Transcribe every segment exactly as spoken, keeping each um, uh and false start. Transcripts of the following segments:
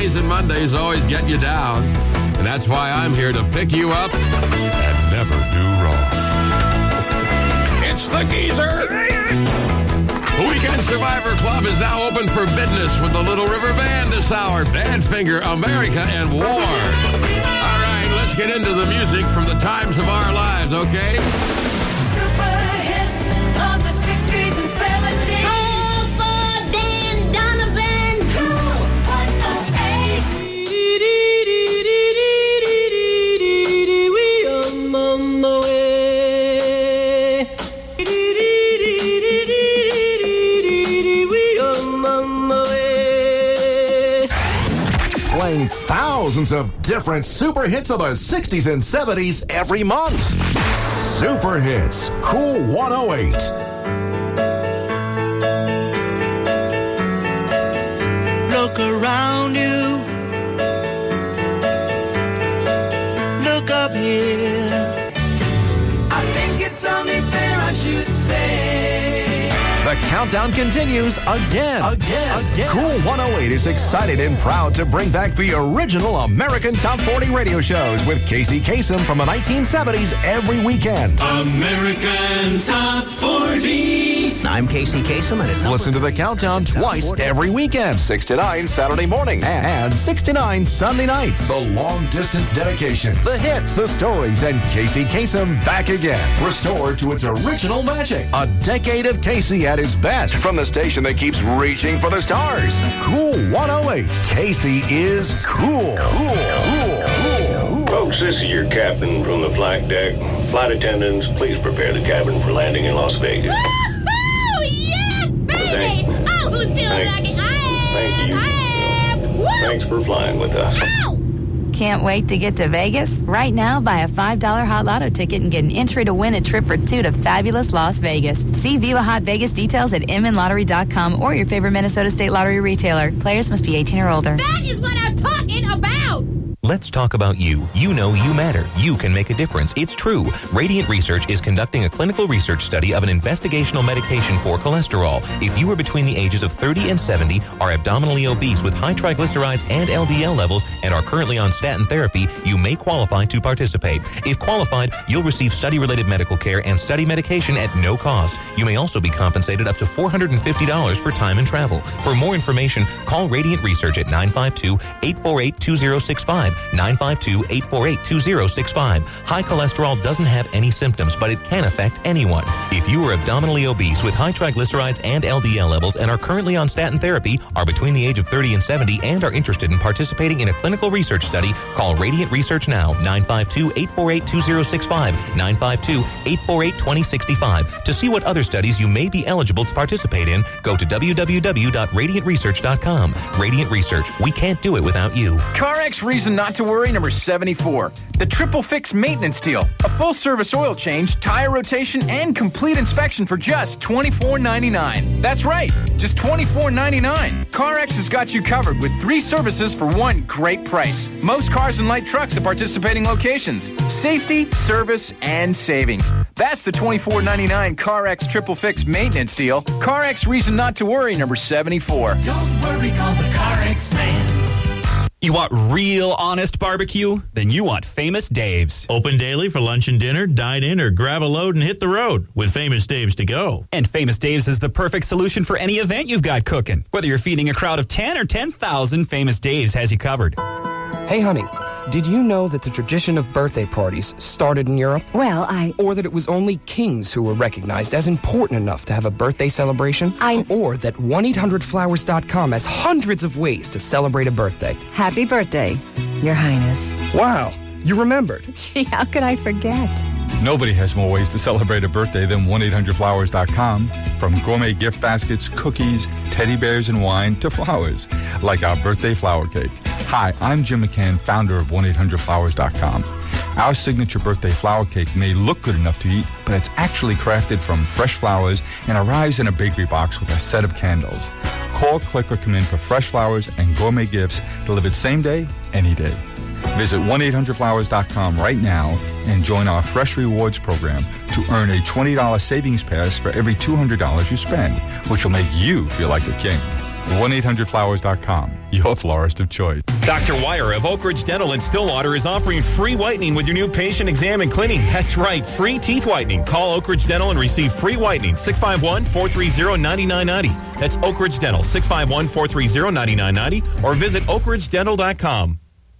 Fridays and Mondays always get you down. And that's why I'm here to pick you up and never do wrong. It's the Geezer! The Weekend Survivor Club is now open for business with the Little River Band this hour. Badfinger, America, and War. All right, let's get into the music from the times of our lives, okay? Super hits of the sixties and seventies. Oh, for Dan Donovan. Cool one oh eight. We are on the way. Playing thousands of different super hits of the sixties and seventies every month. Super Hits, Cool one oh eight. Look around you. Look up here. I think it's only fair I should say. The countdown continues again. Again. Again. Cool one oh eight is excited and proud to bring back the original American Top forty radio shows with Casey Kasem from the nineteen seventies every weekend. American Top forty. I'm Casey Kasem, and it Listen to the countdown twice every weekend, six to nine Saturday mornings and six to nine Sunday nights. The long-distance dedication, the hits, the stories, and Casey Kasem back again. Restored to its original magic. A decade of Casey at his best from the station that keeps reaching for the stars. Cool one oh eight. Casey is cool. Cool. Cool. Cool. Folks, this is your captain from the flight deck. Flight attendants, please prepare the cabin for landing in Las Vegas. Oh, yeah, baby. Thank- Oh, who's feeling thank- like it? I am. Thank you. I am. Woo! Thanks for flying with us. Ow! Can't wait to get to Vegas? Right now, buy a five dollar Hot Lotto ticket and get an entry to win a trip for two to fabulous Las Vegas. See Viva Hot Vegas details at m n lottery dot com or your favorite Minnesota State Lottery retailer. Players must be eighteen or older. That is what I'm talking about. Let's talk about you. You know you matter. You can make a difference. It's true. Radiant Research is conducting a clinical research study of an investigational medication for cholesterol. If you are between the ages of thirty and seventy, are abdominally obese with high triglycerides and L D L levels, and are currently on statin therapy, you may qualify to participate. If qualified, you'll receive study-related medical care and study medication at no cost. You may also be compensated up to four hundred fifty dollars for time and travel. For more information, call Radiant Research at nine five two, eight four eight, two zero six five. nine five two, eight four eight, two zero six five. High cholesterol doesn't have any symptoms, but it can affect anyone. If you are abdominally obese with high triglycerides and L D L levels and are currently on statin therapy, are between the age of thirty and seventy, and are interested in participating in a clinical research study, call Radiant Research now, nine five two, eight four eight, two zero six five, nine five two, eight four eight, two zero six five. To see what other studies you may be eligible to participate in, go to w w w dot radiant research dot com. Radiant Research. We can't do it without you. CarX Reason Not to Worry number seventy-four. The Triple Fix Maintenance Deal. A full-service oil change, tire rotation, and complete inspection for just twenty-four ninety-nine. That's right, just twenty-four ninety-nine. CarX has got you covered with three services for one great price. Most cars and light trucks at participating locations. Safety, service, and savings. That's the twenty-four ninety-nine CarX Triple Fix Maintenance Deal. CarX Reason Not to Worry number seventy-four. Don't worry, call the CarX man. You want real honest barbecue? Then you want Famous Dave's. Open daily for lunch and dinner, dine in, or grab a load and hit the road with Famous Dave's to go. And Famous Dave's is the perfect solution for any event you've got cooking. Whether you're feeding a crowd of ten or ten thousand, Famous Dave's has you covered. Hey, honey, did you know that the tradition of birthday parties started in Europe? Well, I... Or that it was only kings who were recognized as important enough to have a birthday celebration? I... Or that one eight hundred flowers dot com has hundreds of ways to celebrate a birthday. Happy birthday, Your Highness. Wow, you remembered. Gee, how could I forget? Nobody has more ways to celebrate a birthday than one eight hundred flowers dot com. From gourmet gift baskets, cookies, teddy bears, and wine to flowers, like our birthday flower cake. Hi, I'm Jim McCann, founder of one eight hundred flowers dot com. Our signature birthday flower cake may look good enough to eat, but it's actually crafted from fresh flowers and arrives in a bakery box with a set of candles. Call, click, or come in for fresh flowers and gourmet gifts delivered same day, any day. Visit one eight hundred flowers dot com right now and join our Fresh Rewards program to earn a twenty dollars savings pass for every two hundred dollars you spend, which will make you feel like a king. one eight hundred flowers dot com, your florist of choice. Doctor Wire of Oak Ridge Dental in Stillwater is offering free whitening with your new patient exam and cleaning. That's right, free teeth whitening. Call Oak Ridge Dental and receive free whitening. six five one, four three zero, nine nine nine zero. That's Oak Ridge Dental, six five one, four three zero, nine nine nine zero, or visit oak ridge dental dot com.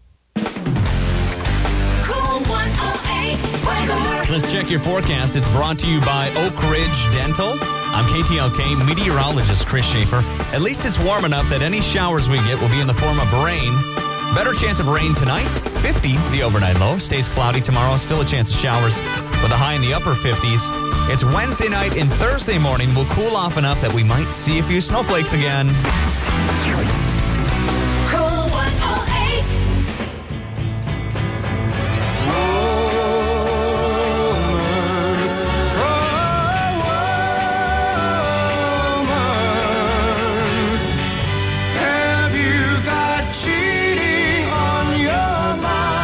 Let's check your forecast. It's brought to you by Oak Ridge Dental. I'm K T L K meteorologist Chris Schaefer. At least it's warm enough that any showers we get will be in the form of rain. Better chance of rain tonight, fifty, the overnight low. Stays cloudy tomorrow, still a chance of showers with a high in the upper fifties. It's Wednesday night and Thursday morning. We'll cool off enough that we might see a few snowflakes again. Cool one oh eight. Have you got cheating on your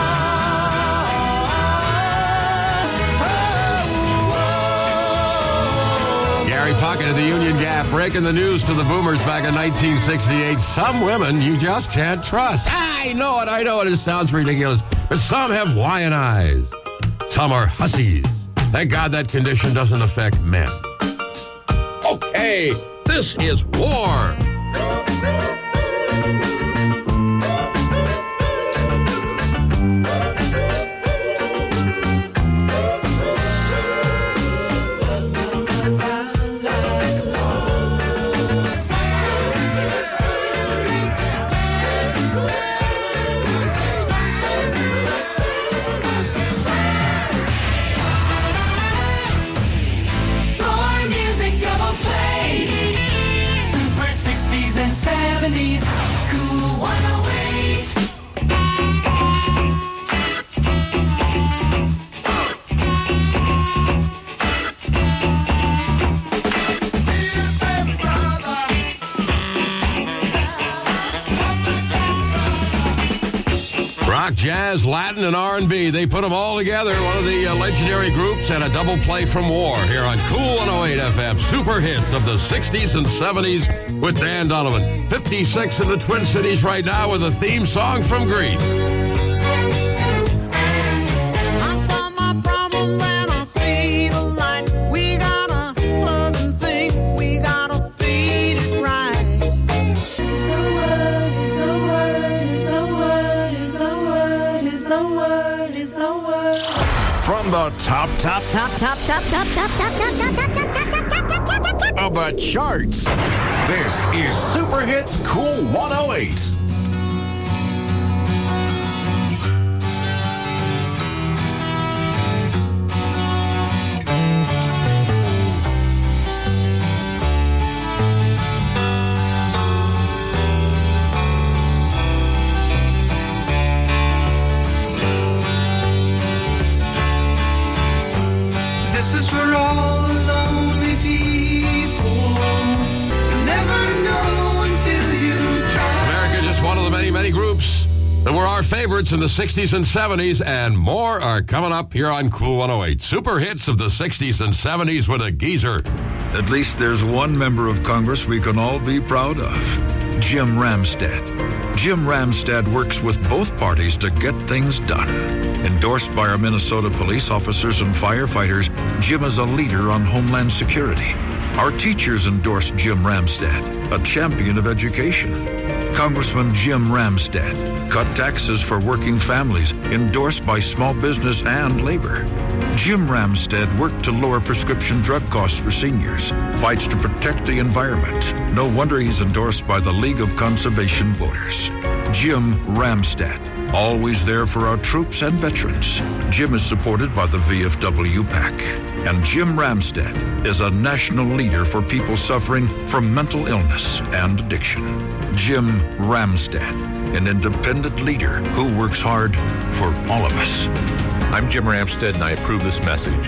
mind? Gary Puckett at the Union Gap breaking the news to the boomers back in nineteen sixty-eight. Some women you just can't trust. I know it, I know it. It sounds ridiculous. But some have lion eyes. Some are hussies. Thank God that condition doesn't affect men. Okay, this is war. More music double play. Super sixties and seventies. Cool one oh eight. Rock, jazz, Latin, and R and B. They put them all together. One of the uh, legendary groups and a double play from War here on Cool one oh eight F M. Super hits of the sixties and seventies with Dan Donovan. fifty-six in the Twin Cities right now with a theme song from Greece. I saw my problems and I see the light. We gotta love and think. We gotta feed it right. It's the word, it's the word, it's the word, it's the word, it's the word, it's the word. From the top, top, Top, top, top, top, top, top, top, top, top, top, top, top, top, top, top, top. of the charts, this is Super Hits Cool one oh eight. This is for all the lonely people. You never know until you try. America, just one of the many, many groups that were our favorites in the sixties and seventies, and more are coming up here on Cool one oh eight. Super hits of the sixties and seventies with a geezer. At least there's one member of Congress we can all be proud of, Jim Ramstad. Jim Ramstad works with both parties to get things done. Endorsed by our Minnesota police officers and firefighters, Jim is a leader on Homeland Security. Our teachers endorse Jim Ramstad, a champion of education. Congressman Jim Ramstad cut taxes for working families, endorsed by small business and labor. Jim Ramstad worked to lower prescription drug costs for seniors, fights to protect the environment. No wonder he's endorsed by the League of Conservation Voters. Jim Ramstad, always there for our troops and veterans. Jim is supported by the V F W PAC. And Jim Ramstad is a national leader for people suffering from mental illness and addiction. Jim Ramstad, an independent leader who works hard for all of us. I'm Jim Ramstad, and I approve this message.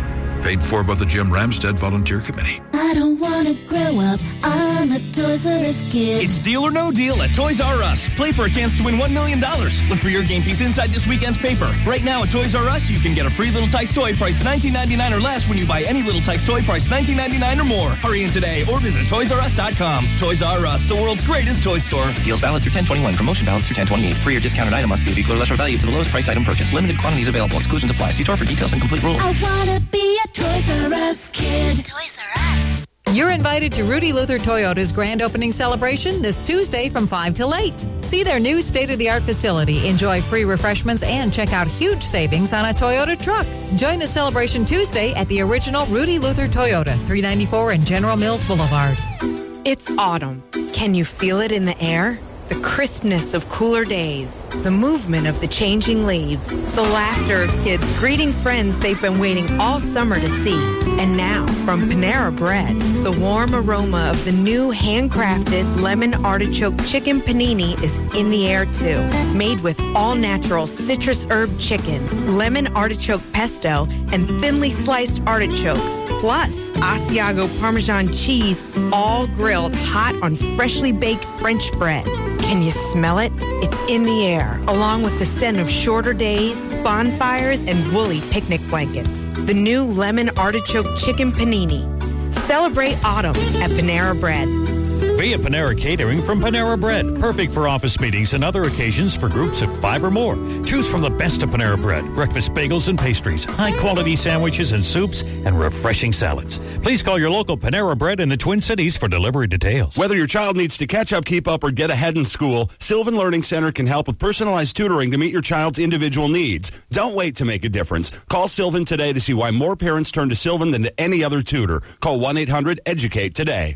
Paid for by the Jim Ramstead Volunteer Committee. I don't want to grow up. I'm a Toys R Us kid. It's Deal or No Deal at Toys R Us. Play for a chance to win one million dollars. Look for your game piece inside this weekend's paper. Right now at Toys R Us, you can get a free Little Tikes toy priced nineteen ninety-nine or less when you buy any Little Tikes toy priced nineteen ninety-nine or more. Hurry in today or visit toys r us dot com. Toys R Us, the world's greatest toy store. Deals valid through ten twenty-one. Promotion valid through ten twenty-eight. Free or discounted item must be of equal or lesser value to the lowest priced item purchased. Limited quantities available. Exclusions apply. See store for details and complete rules. I want to be a Toys R Us kid. Toys R Us. You're invited to Rudy Luther Toyota's grand opening celebration this Tuesday from five till eight. See their new state-of-the-art facility, enjoy free refreshments, and check out huge savings on a Toyota truck. Join the celebration Tuesday at the original Rudy Luther Toyota, three ninety-four and General Mills Boulevard. It's autumn. Can you feel it in the air? The crispness of cooler days, the movement of the changing leaves, the laughter of kids greeting friends they've been waiting all summer to see. And now, from Panera Bread, the warm aroma of the new handcrafted lemon artichoke chicken panini is in the air too. Made with all-natural citrus herb chicken, lemon artichoke pesto, and thinly sliced artichokes, plus Asiago Parmesan cheese, all grilled hot on freshly baked French bread. Can you smell it? It's in the air, along with the scent of shorter days, bonfires, and woolly picnic blankets. The new lemon artichoke chicken panini. Celebrate autumn at Panera Bread. Be a Panera Catering from Panera Bread. Perfect for office meetings and other occasions for groups of five or more. Choose from the best of Panera Bread. Breakfast bagels and pastries, high-quality sandwiches and soups, and refreshing salads. Please call your local Panera Bread in the Twin Cities for delivery details. Whether your child needs to catch up, keep up, or get ahead in school, Sylvan Learning Center can help with personalized tutoring to meet your child's individual needs. Don't wait to make a difference. Call Sylvan today to see why more parents turn to Sylvan than to any other tutor. Call one eight hundred educate today.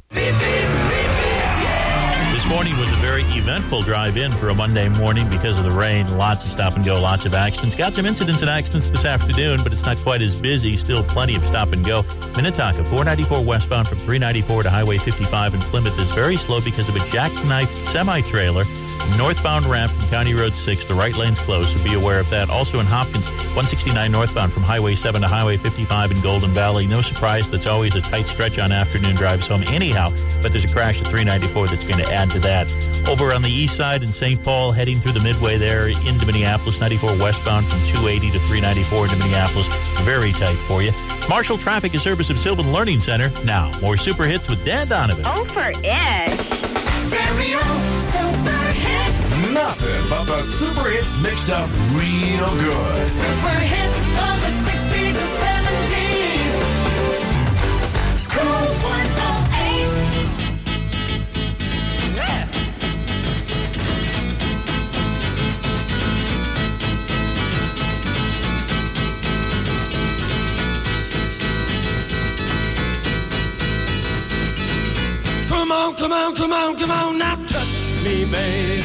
This morning was a very eventful drive-in for a Monday morning because of the rain. Lots of stop and go, lots of accidents. Got some incidents and accidents this afternoon, but it's not quite as busy. Still plenty of stop and go. Minnetonka, four ninety-four westbound from three ninety-four to Highway fifty-five in Plymouth is very slow because of a jackknifed semi-trailer. Northbound ramp from County Road six, the right lane's closed, so be aware of that. Also in Hopkins, one sixty-nine northbound from Highway seven to Highway fifty-five in Golden Valley. No surprise, that's always a tight stretch on afternoon drives home anyhow, but there's a crash at three ninety-four that's going to add to that. Over on the east side in Saint Paul, heading through the Midway there into Minneapolis, ninety-four westbound from two eighty to three ninety-four into Minneapolis. Very tight for you. Marshall Traffic is service of Sylvan Learning Center. Now, more super hits with Dan Donovan. Oh, for Edge. Stereo Super Hits. Nothing but the super hits mixed up real good. Super hits of the sixties and seventies. Cool one oh eight. Yeah. Come on, come on, come on, come on, now touch me, baby.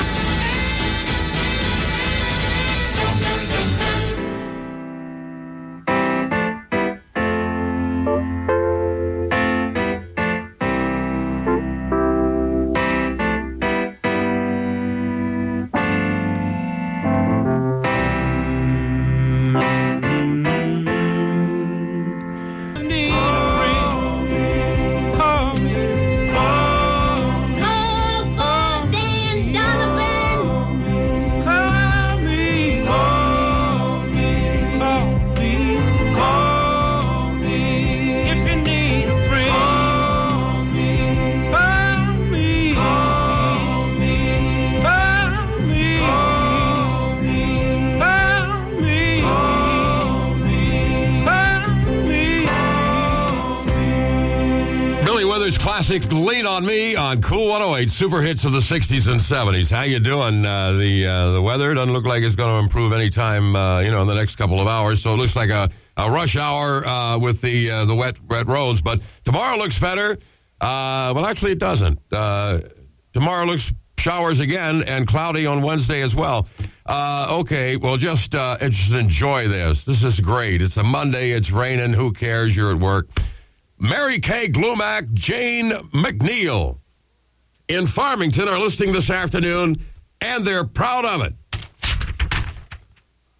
Classic Lean on Me on Cool one oh eight, super hits of the sixties and seventies. How you doing? Uh, the uh, the weather doesn't look like it's going to improve anytime, uh, you know, in the next couple of hours. So it looks like a, a rush hour uh, with the uh, the wet wet roads. But tomorrow looks better. Uh, well, actually, it doesn't. Uh, tomorrow looks showers again and cloudy on Wednesday as well. Uh, okay, well, just uh, just enjoy this. This is great. It's a Monday. It's raining. Who cares? You're at work. Mary Kay Glumac, Jane McNeil in Farmington are listening this afternoon, and they're proud of it.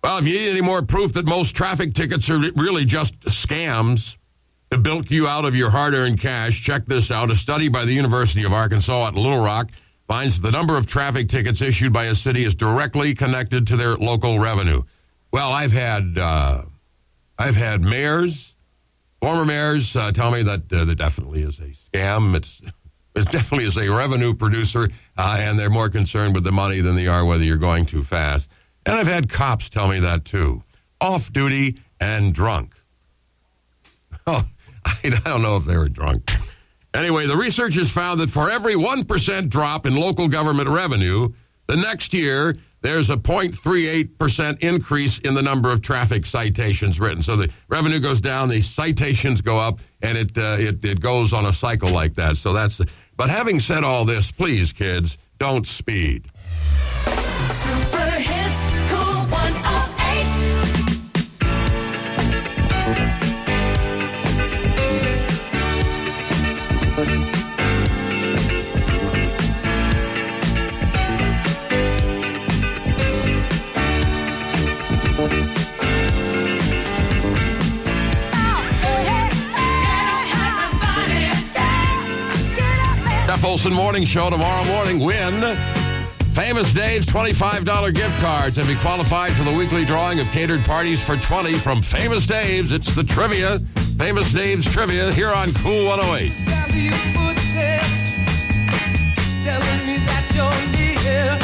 Well, if you need any more proof that most traffic tickets are really just scams to bilk you out of your hard-earned cash, check this out. A study by the University of Arkansas at Little Rock finds the number of traffic tickets issued by a city is directly connected to their local revenue. Well, I've had uh, I've had mayors, former mayors, uh, tell me that uh, there definitely is a scam. It's it definitely is a revenue producer, uh, and they're more concerned with the money than they are whether you're going too fast. And I've had cops tell me that too, off duty and drunk. Oh, I don't know if they were drunk. Anyway, the researchers found that for every one percent drop in local government revenue, the next year there's a zero point three eight percent increase in the number of traffic citations written. So the revenue goes down, the citations go up, and it uh, it, it goes on a cycle like that. So that's the, but having said all this, please, kids, don't speed. Super hits, cool one oh eight. Jeff Olson Morning Show tomorrow morning. Win Famous Dave's twenty-five dollars gift cards and be qualified for the weekly drawing of catered parties for twenty from Famous Dave's. It's the trivia. Famous Dave's Trivia here on Cool one oh eight. Telling me that you're near.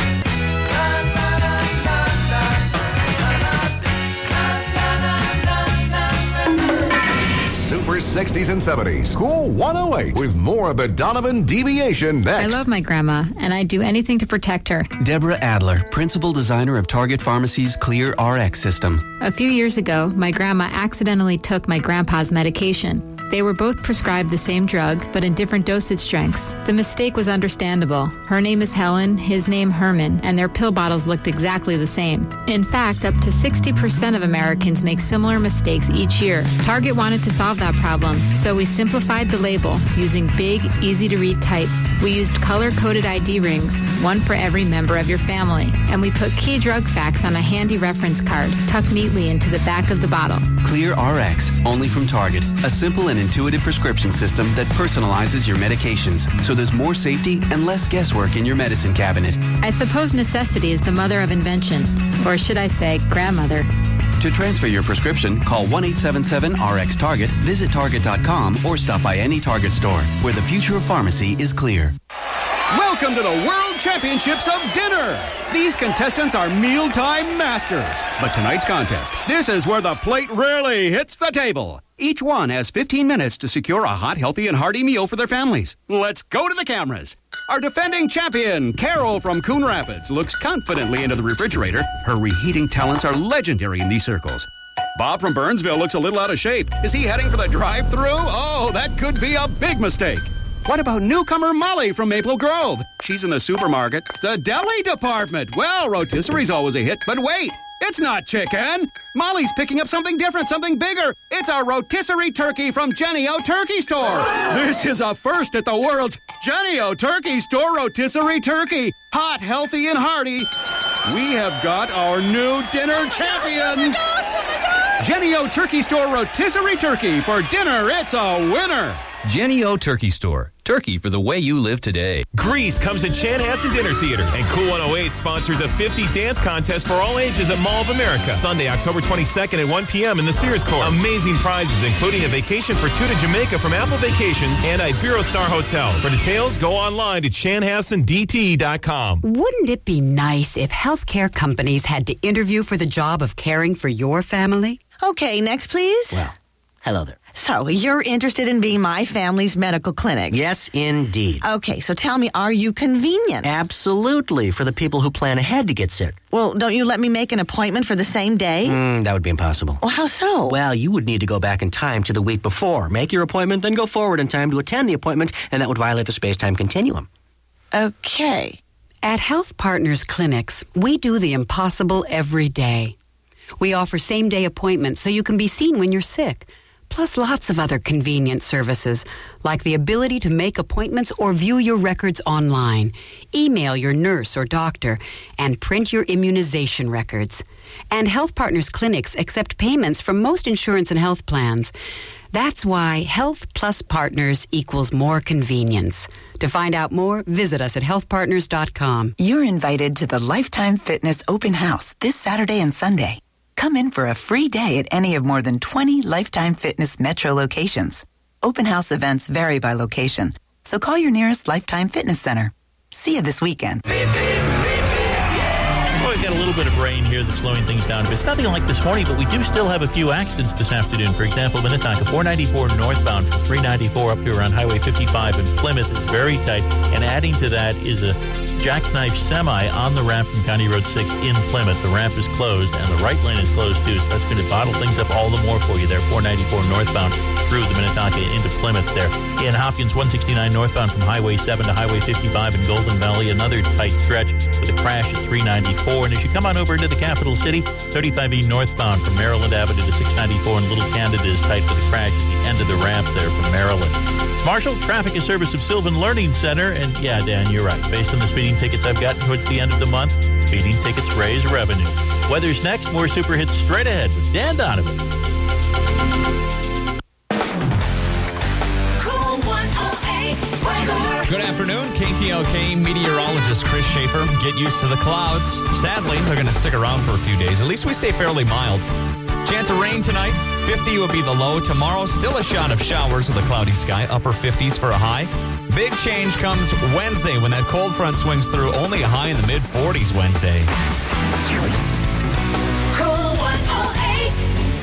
Super sixties and seventies. Cool one oh eight with more of the Donovan Deviation next. I love my grandma, and I'd do anything to protect her. Deborah Adler, principal designer of Target Pharmacy's Clear R X system. A few years ago, my grandma accidentally took my grandpa's medication. They were both prescribed the same drug, but in different dosage strengths. The mistake was understandable. Her name is Helen, his name Herman, and their pill bottles looked exactly the same. In fact, up to sixty percent of Americans make similar mistakes each year. Target wanted to solve that problem, so we simplified the label using big, easy-to-read type. We used color-coded I D rings, one for every member of your family, and we put key drug facts on a handy reference card tucked neatly into the back of the bottle. Clear R X, only from Target. A simple and intuitive prescription system that personalizes your medications, so there's more safety and less guesswork in your medicine cabinet. I suppose necessity is the mother of invention, or should I say, grandmother. To transfer your prescription, call one eight seven seven R X Target, visit Target dot com, or stop by any Target store, where the future of pharmacy is clear. Welcome to the World Championships of Dinner. These contestants are mealtime masters. But tonight's contest, this is where the plate really hits the table. Each one has fifteen minutes to secure a hot, healthy, and hearty meal for their families. Let's go to the cameras. Our defending champion, Carol from Coon Rapids, looks confidently into the refrigerator. Her reheating talents are legendary in these circles. Bob from Burnsville looks a little out of shape. Is he heading for the drive-thru? Oh, that could be a big mistake. What about newcomer Molly from Maple Grove? She's in the supermarket. The deli department. Well, rotisserie's always a hit, but wait. It's not chicken. Molly's picking up something different, something bigger. It's a rotisserie turkey from Jenny O Turkey Store. This is a first at the world's Jenny O Turkey Store rotisserie turkey. Hot, healthy, and hearty. We have got our new dinner champion. Oh my gosh, oh my gosh. Jenny O Turkey Store rotisserie turkey. For dinner, it's a winner. Jenny O Turkey Store. Turkey for the way you live today. Grease comes to Chanhassen Dinner Theater, and Cool one oh eight sponsors a fifties dance contest for all ages at Mall of America. Sunday, October twenty-second at one p.m. in the Sears Court. Amazing prizes, including a vacation for two to Jamaica from Apple Vacations and Iberostar Hotel. For details, go online to chanhassen d t dot com. Wouldn't it be nice if healthcare companies had to interview for the job of caring for your family? Okay, next, please. Well, hello there. So, you're interested in being my family's medical clinic? Yes, indeed. Okay, so tell me, are you convenient? Absolutely, for the people who plan ahead to get sick. Well, don't you let me make an appointment for the same day? Mm, that would be impossible. Well, how so? Well, you would need to go back in time to the week before. Make your appointment, then go forward in time to attend the appointment, and that would violate the space-time continuum. Okay. At Health Partners Clinics, we do the impossible every day. We offer same-day appointments so you can be seen when you're sick. plus lots of other convenient services, like the ability to make appointments or view your records online, email your nurse or doctor, and print your immunization records. And Health Partners clinics accept payments from most insurance and health plans. That's why Health Plus Partners equals more convenience. To find out more, visit us at health partners dot com. You're invited to the Lifetime Fitness Open House this Saturday and Sunday. Come in for a free day at any of more than twenty Lifetime Fitness Metro locations. Open house events vary by location, so call your nearest Lifetime Fitness Center. See you this weekend. Well, we've got a little bit of rain here that's slowing things down. It's nothing like this morning, but we do still have a few accidents this afternoon. For example, Minnetonka, four ninety-four northbound from three ninety-four up to around Highway fifty-five in Plymouth is very tight. And adding to that is a jackknife semi on the ramp from County Road six in Plymouth. The ramp is closed, and the right lane is closed, too, so that's going to bottle things up all the more for you there. four ninety-four northbound through the Minnetonka into Plymouth there. In Hopkins, one sixty-nine northbound from Highway seven to Highway fifty-five in Golden Valley, another tight stretch with a crash at three ninety-four. And as you come on over into the capital city, thirty-five E northbound from Maryland Avenue to six ninety-four in Little Canada is tight with a crash at the end of the ramp there from Maryland. It's Marshall, traffic is service of Sylvan Learning Center. And yeah, Dan, you're right. Based on the speeding tickets I've gotten towards the end of the month, speeding tickets raise revenue. Weather's next. More super hits straight ahead with Dan Donovan. Good afternoon, K T L K meteorologist Chris Schaefer. Get used to the clouds. Sadly, they're going to stick around for a few days. At least we stay fairly mild. Chance of rain tonight, fifty will be the low. Tomorrow, still a shot of showers with a cloudy sky, upper fifties for a high. Big change comes Wednesday when that cold front swings through. Only a high in the mid forties Wednesday. Cool one oh eight.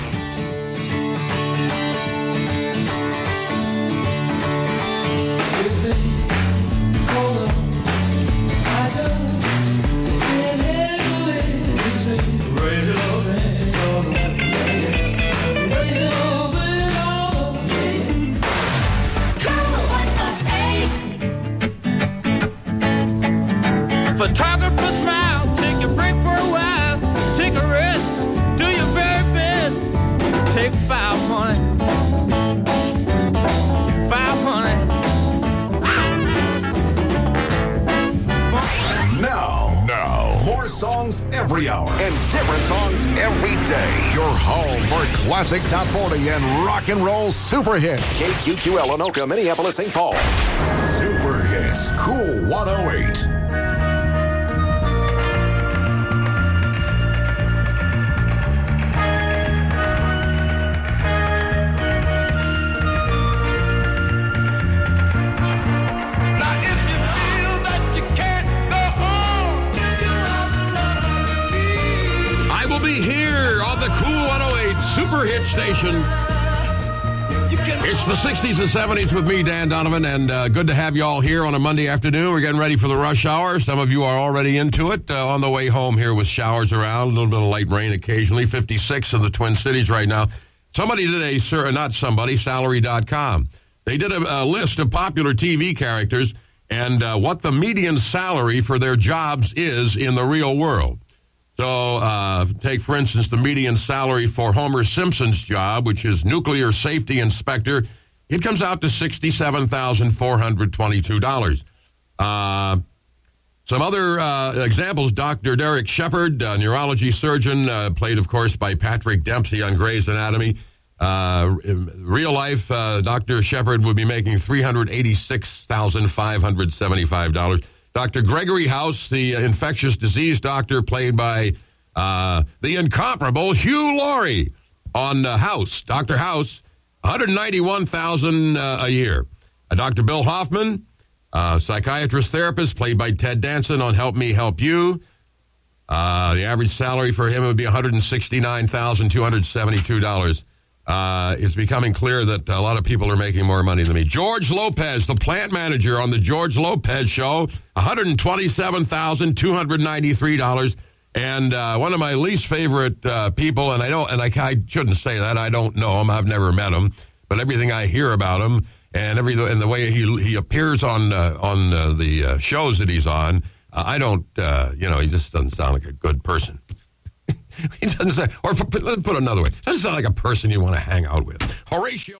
Photographer smile, take a break for a while, take a rest, do your very best, take five hundred, five hundred. Now, now, more songs every hour and different songs every day. Your home for classic top forty and rock and roll super hits. K Q Q L, Anoka, Minneapolis, Saint Paul. Super hits, Cool one oh eight. Super hit station. It's the sixties and seventies with me, Dan Donovan, and uh, good to have you all here on a Monday afternoon. We're getting ready for the rush hour. Some of you are already into it. Uh, on the way home here with showers around, a little bit of light rain occasionally. fifty-six in the Twin Cities right now. Somebody did a, sir, not somebody, salary dot com. They did a, a list of popular T V characters and uh, what the median salary for their jobs is in the real world. So uh, take, for instance, the median salary for Homer Simpson's job, which is nuclear safety inspector. It comes out to sixty-seven thousand four hundred twenty-two dollars. Uh, some other uh, examples, Doctor Derek Shepard, a neurology surgeon, uh, played, of course, by Patrick Dempsey on Grey's Anatomy. Uh, in real life, uh, Doctor Shepard would be making three hundred eighty-six thousand five hundred seventy-five dollars. Doctor Gregory House, the infectious disease doctor, played by uh, the incomparable Hugh Laurie on uh, House. Doctor House, one hundred ninety-one thousand dollars uh, a year. Uh, Doctor Bill Hoffman, uh, psychiatrist therapist, played by Ted Danson on Help Me, Help You. Uh, the average salary for him would be one hundred sixty-nine thousand two hundred seventy-two dollars. Uh, it's becoming clear that a lot of people are making more money than me. George Lopez, the plant manager on the George Lopez Show, one hundred twenty-seven thousand two hundred ninety-three dollars. And uh, one of my least favorite uh, people, and I don't, and I, I shouldn't say that. I don't know him. I've never met him, but everything I hear about him and every and the way he he appears on uh, on uh, the uh, shows that he's on, uh, I don't, uh, you know, he just doesn't sound like a good person. He doesn't say, or put, let's put it another way, doesn't sound like a person you want to hang out with. Horatio.